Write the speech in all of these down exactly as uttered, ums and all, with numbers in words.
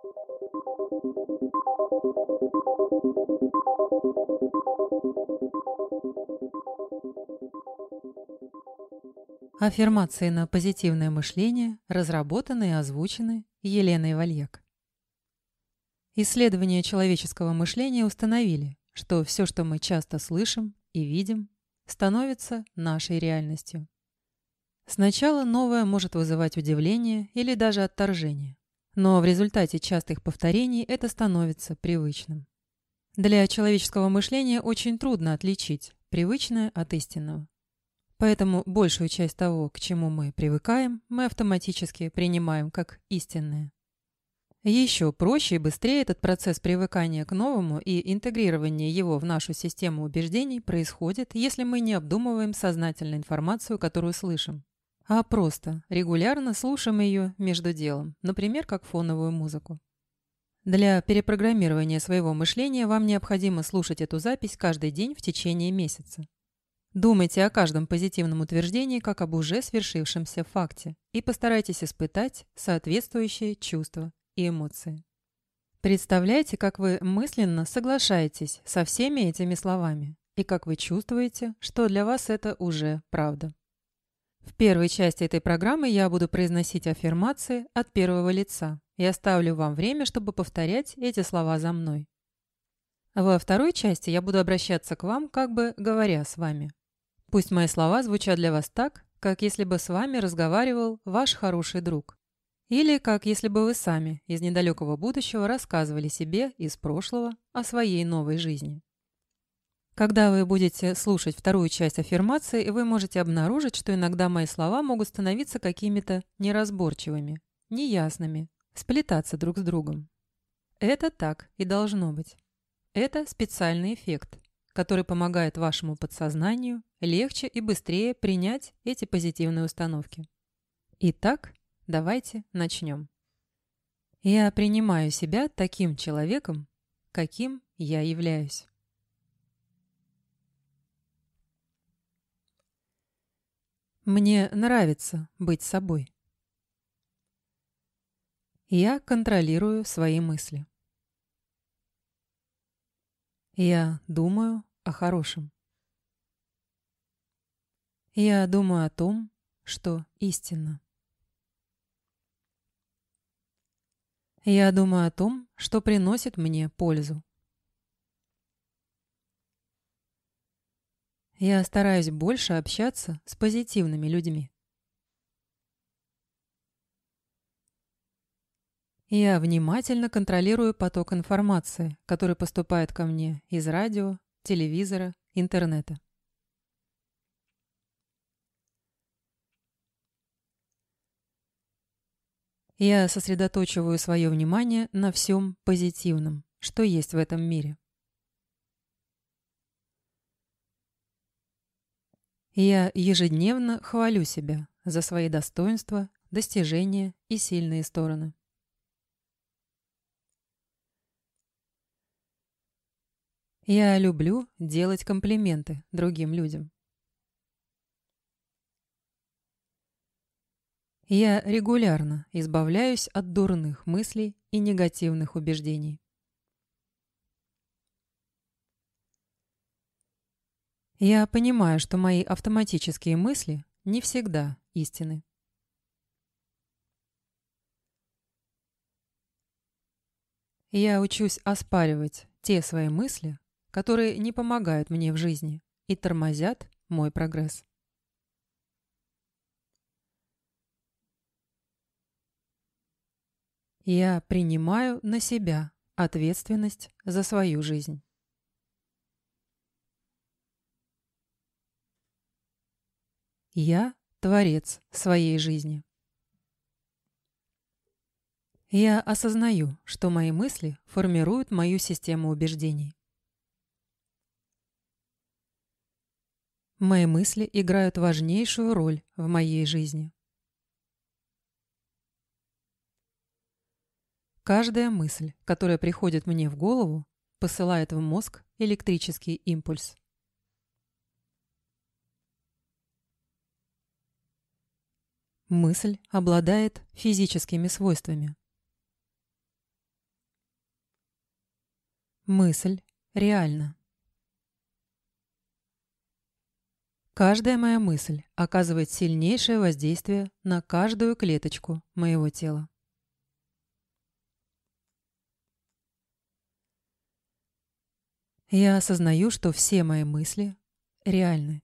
Аффирмации на позитивное мышление разработаны и озвучены Еленой Вальяк. Исследования человеческого мышления установили, что все, что мы часто слышим и видим, становится нашей реальностью. Сначала новое может вызывать удивление или даже отторжение, но в результате частых повторений это становится привычным. Для человеческого мышления очень трудно отличить привычное от истинного. Поэтому большую часть того, к чему мы привыкаем, мы автоматически принимаем как истинное. Еще проще и быстрее этот процесс привыкания к новому и интегрирования его в нашу систему убеждений происходит, если мы не обдумываем сознательно информацию, которую слышим, а просто регулярно слушаем ее между делом, например, как фоновую музыку. Для перепрограммирования своего мышления вам необходимо слушать эту запись каждый день в течение месяца. Думайте о каждом позитивном утверждении как об уже свершившемся факте и постарайтесь испытать соответствующие чувства и эмоции. Представляйте, как вы мысленно соглашаетесь со всеми этими словами и как вы чувствуете, что для вас это уже правда. В первой части этой программы я буду произносить аффирмации от первого лица и оставлю вам время, чтобы повторять эти слова за мной. Во второй части я буду обращаться к вам, как бы говоря с вами. Пусть мои слова звучат для вас так, как если бы с вами разговаривал ваш хороший друг. Или как если бы вы сами из недалекого будущего рассказывали себе из прошлого о своей новой жизни. Когда вы будете слушать вторую часть аффирмации, вы можете обнаружить, что иногда мои слова могут становиться какими-то неразборчивыми, неясными, сплетаться друг с другом. Это так и должно быть. Это специальный эффект, который помогает вашему подсознанию легче и быстрее принять эти позитивные установки. Итак, давайте начнем. Я принимаю себя таким человеком, каким я являюсь. Мне нравится быть собой. Я контролирую свои мысли. Я думаю о хорошем. Я думаю о том, что истинно. Я думаю о том, что приносит мне пользу. Я стараюсь больше общаться с позитивными людьми. Я внимательно контролирую поток информации, который поступает ко мне из радио, телевизора, интернета. Я сосредоточиваю свое внимание на всем позитивном, что есть в этом мире. Я ежедневно хвалю себя за свои достоинства, достижения и сильные стороны. Я люблю делать комплименты другим людям. Я регулярно избавляюсь от дурных мыслей и негативных убеждений. Я понимаю, что мои автоматические мысли не всегда истинны. Я учусь оспаривать те свои мысли, которые не помогают мне в жизни и тормозят мой прогресс. Я принимаю на себя ответственность за свою жизнь. Я творец своей жизни. Я осознаю, что мои мысли формируют мою систему убеждений. Мои мысли играют важнейшую роль в моей жизни. Каждая мысль, которая приходит мне в голову, посылает в мозг электрический импульс. Мысль обладает физическими свойствами. Мысль реальна. Каждая моя мысль оказывает сильнейшее воздействие на каждую клеточку моего тела. Я осознаю, что все мои мысли реальны.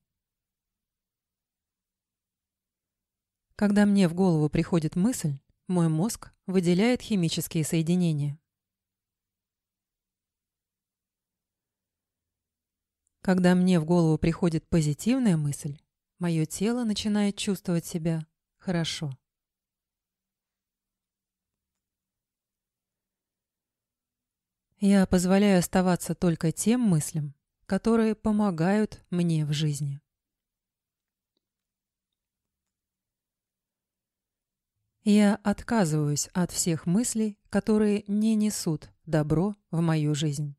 Когда мне в голову приходит мысль, мой мозг выделяет химические соединения. Когда мне в голову приходит позитивная мысль, мое тело начинает чувствовать себя хорошо. Я позволяю оставаться только тем мыслям, которые помогают мне в жизни. Я отказываюсь от всех мыслей, которые не несут добро в мою жизнь.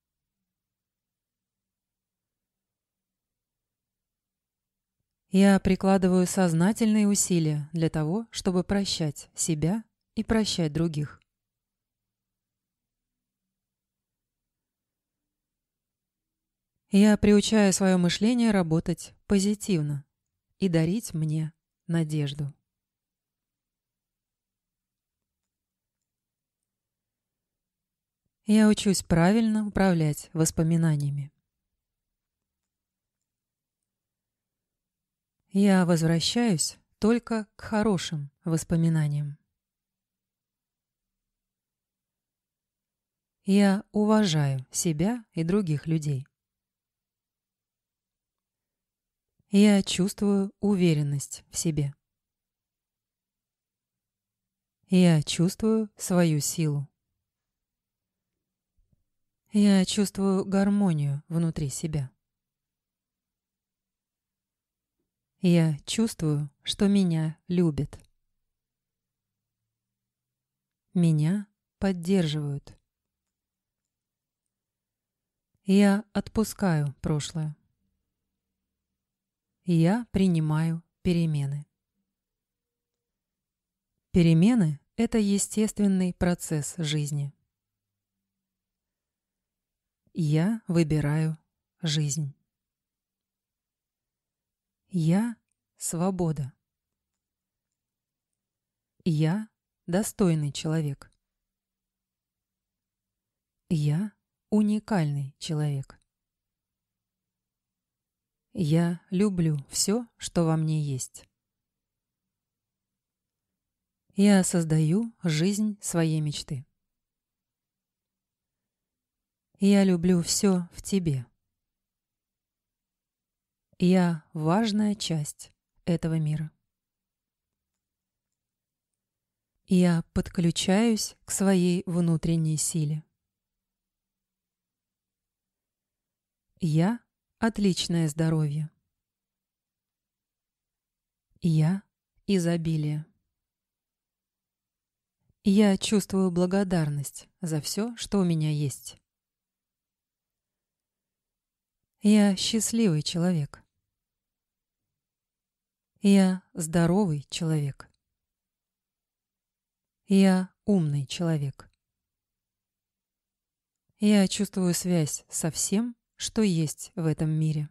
Я прикладываю сознательные усилия для того, чтобы прощать себя и прощать других. Я приучаю свое мышление работать позитивно и дарить мне надежду. Я учусь правильно управлять воспоминаниями. Я возвращаюсь только к хорошим воспоминаниям. Я уважаю себя и других людей. Я чувствую уверенность в себе. Я чувствую свою силу. Я чувствую гармонию внутри себя. Я чувствую, что меня любят. Меня поддерживают. Я отпускаю прошлое. Я принимаю перемены. Перемены – это естественный процесс жизни. Я выбираю жизнь. Я – свобода. Я – достойный человек. Я – уникальный человек. Я люблю все, что во мне есть. Я создаю жизнь своей мечты. Я люблю все в тебе. Я важная часть этого мира. Я подключаюсь к своей внутренней силе. Я – отличное здоровье. Я – изобилие. Я чувствую благодарность за все, что у меня есть. Я счастливый человек. Я здоровый человек. Я умный человек. Я чувствую связь со всем, что есть в этом мире.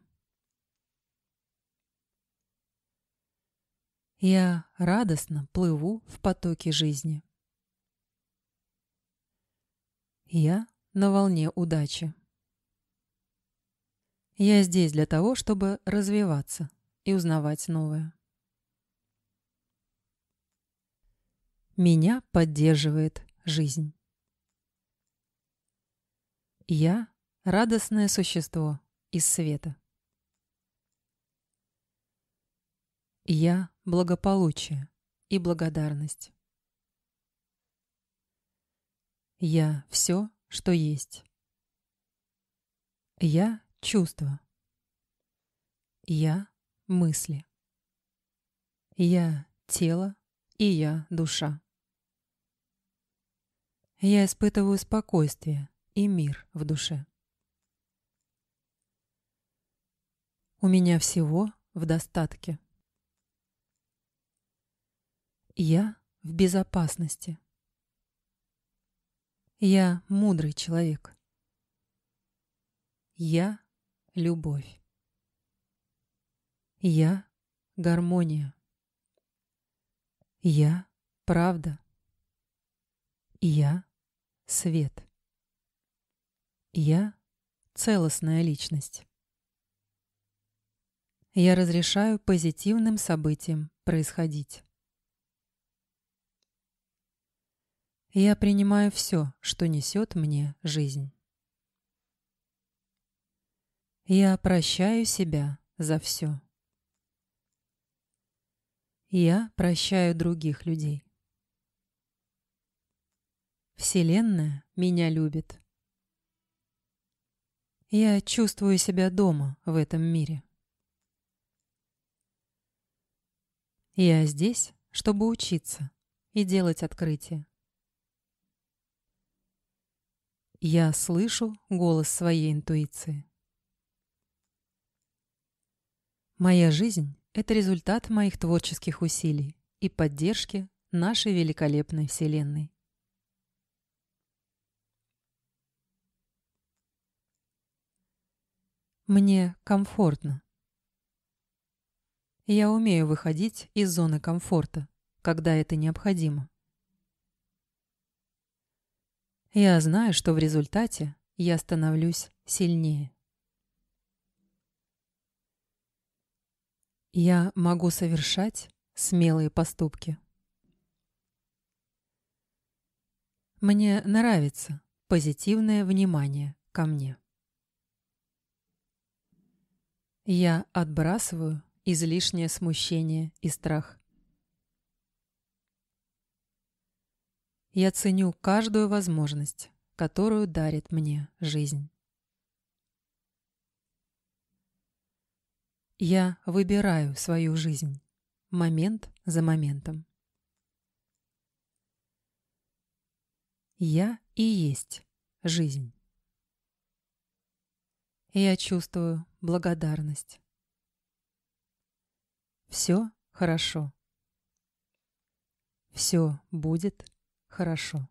Я радостно плыву в потоке жизни. Я на волне удачи. Я здесь для того, чтобы развиваться и узнавать новое. Меня поддерживает жизнь. Я – радостное существо из света. Я – благополучие и благодарность. Я – все, что есть. Я – чувства. Я – мысли. Я – тело, и я – душа. Я испытываю спокойствие и мир в душе. У меня всего в достатке. Я в безопасности. Я мудрый человек. Я — любовь. Я — гармония. Я — правда. Я — свет. Я — целостная личность. Я разрешаю позитивным событиям происходить. Я принимаю все, что несет мне жизнь. Я прощаю себя за все. Я прощаю других людей. Вселенная меня любит. Я чувствую себя дома в этом мире. Я здесь, чтобы учиться и делать открытия. Я слышу голос своей интуиции. Моя жизнь — это результат моих творческих усилий и поддержки нашей великолепной Вселенной. Мне комфортно. Я умею выходить из зоны комфорта, когда это необходимо. Я знаю, что в результате я становлюсь сильнее. Я могу совершать смелые поступки. Мне нравится позитивное внимание ко мне. Я отбрасываю излишнее смущение и страх. Я ценю каждую возможность, которую дарит мне жизнь. Я выбираю свою жизнь, момент за моментом. Я и есть жизнь. Я чувствую благодарность. Все хорошо. Все будет хорошо.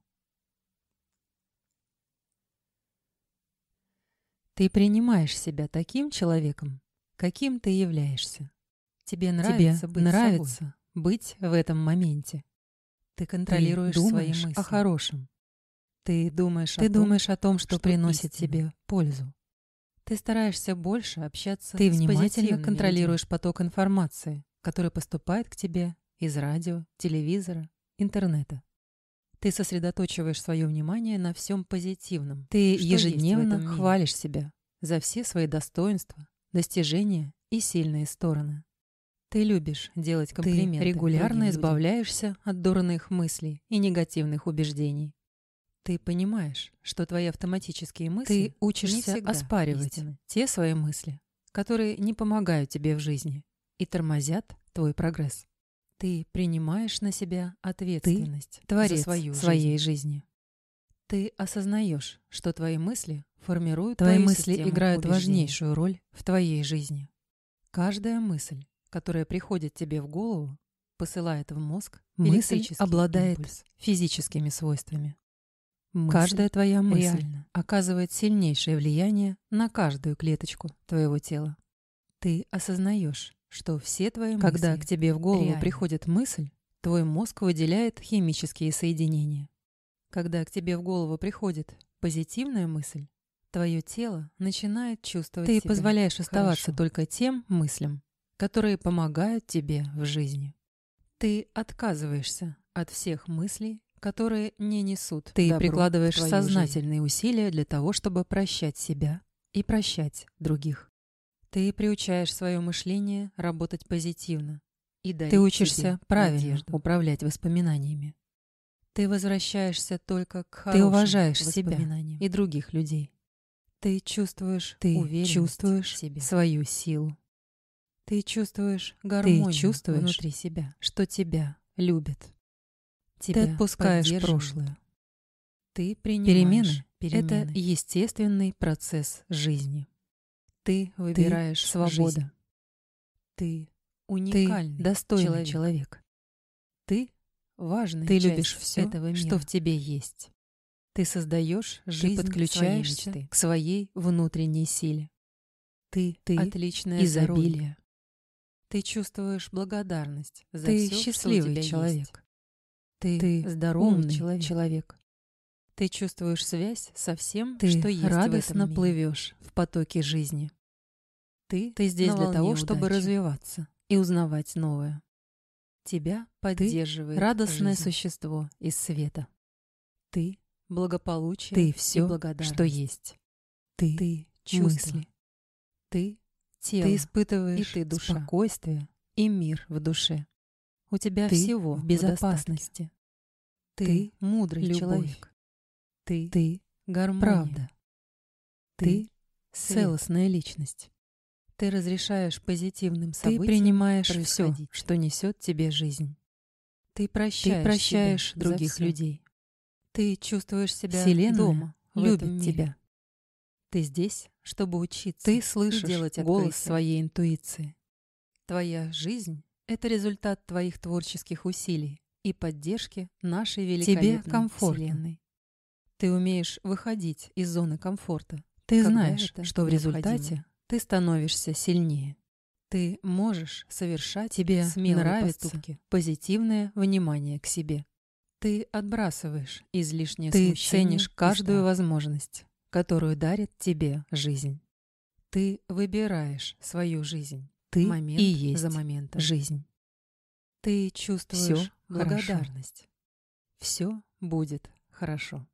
Ты принимаешь себя таким человеком, каким ты являешься. Тебе нравится, Тебе быть, нравится собой, быть в этом моменте. Ты контролируешь Ты свои думаешь мысли. о хорошем. Ты думаешь, Ты о, том, думаешь о том, что, что приносит истинно. тебе пользу. Ты стараешься больше общаться Ты с внимательно позитивными контролируешь людьми. Поток информации, который поступает к тебе из радио, телевизора, интернета. Ты сосредоточиваешь свое внимание на всем позитивном. Ты что ежедневно есть в этом мире. хвалишь себя. За все свои достоинства, достижения и сильные стороны. Ты любишь делать комплименты. Ты регулярно избавляешься от дурных мыслей и негативных убеждений. Ты понимаешь, что твои автоматические мысли Ты учишься не всегда оспаривать истинны. Те свои мысли, которые не помогают тебе в жизни и тормозят твой прогресс. Ты принимаешь на себя ответственность творец за свою своей жизнь. жизни. Ты осознаешь, что твои мысли формируют Твои твою мысли систему играют убеждений важнейшую роль. в твоей жизни. Каждая мысль, которая приходит тебе в голову, посылает в мозг Мысль электрический обладает импульс физическими свойствами. Мысль Каждая твоя мысль реально оказывает сильнейшее влияние на каждую клеточку твоего тела. Ты осознаешь, что все твои Когда мысли, к тебе в голову реальны. Приходит мысль, твой мозг выделяет химические соединения. Когда к тебе в голову приходит позитивная мысль, твое тело начинает чувствовать Ты себя позволяешь оставаться хорошо. только тем мыслям, которые помогают тебе в жизни. Ты отказываешься от всех мыслей, которые не несут Ты добро прикладываешь в твою сознательные жизнь. Усилия для того, чтобы прощать себя и прощать других. Ты приучаешь свое мышление работать позитивно и дарить Ты учишься себе правильно надежду. управлять воспоминаниями. Ты возвращаешься только к Ты хорошим уважаешь себя воспоминаниям и других людей. Ты чувствуешь Ты уверенность чувствуешь в себе, свою силу. ты чувствуешь гармонию чувствуешь, внутри себя, что тебя любят. Ты Тебя отпускаешь поддерживают. прошлое. Ты принимаешь Перемены это естественный процесс жизни. Ты выбираешь свобода. жизнь. Ты Ты уникальный достойный человек. человек. Ты важная Ты часть любишь всё, этого мира, что в тебе есть. Ты создаешь жизнь, Ты подключаешься своей мечты, к своей внутренней силе. Ты, Ты отличное изобилие. здоровье. Ты чувствуешь благодарность за Ты все, счастливый что у тебя человек. есть. Ты, Ты здоровый умный человек. человек. Ты чувствуешь связь со всем, Ты что есть радостно в этом мире. плывешь в потоке жизни. Ты, Ты здесь на для волне того, чтобы удачи развиваться. и узнавать новое. Тебя поддерживает Радостное жизнь. существо из света. Ты благополучие Ты и все, благодарность. что есть. Ты, Ты чувства. мысли. Ты тело. Ты испытываешь и ты душа. спокойствие. И мир в душе. У тебя Ты всего в безопасности. Ты, Ты мудрый любовь. человек. Ты, Ты гармония. правда. Ты, Ты целостная личность. Ты разрешаешь позитивным Ты событиям принимаешь все, происходить. что несет тебе жизнь. Ты прощаешь, Ты прощаешь себя других за всё. людей. Ты чувствуешь себя Вселенная дома в любит этом мире. тебя. Ты здесь, чтобы учиться Ты и слышишь делать голос открытия. своей интуиции. Твоя жизнь — это результат твоих творческих усилий и поддержки нашей великолепной комфортно. Вселенной. Ты умеешь выходить из зоны комфорта. Ты когда знаешь, это что в необходимо. результате ты становишься сильнее. Ты можешь совершать Тебе смелые нравится поступки, позитивное внимание к себе. Ты отбрасываешь излишнее Ты смущение ценишь и каждую страх. возможность, которую дарит тебе жизнь. Ты выбираешь свою жизнь Ты момент и есть за моментом. жизнь. Ты чувствуешь Всё благодарность. Все будет хорошо.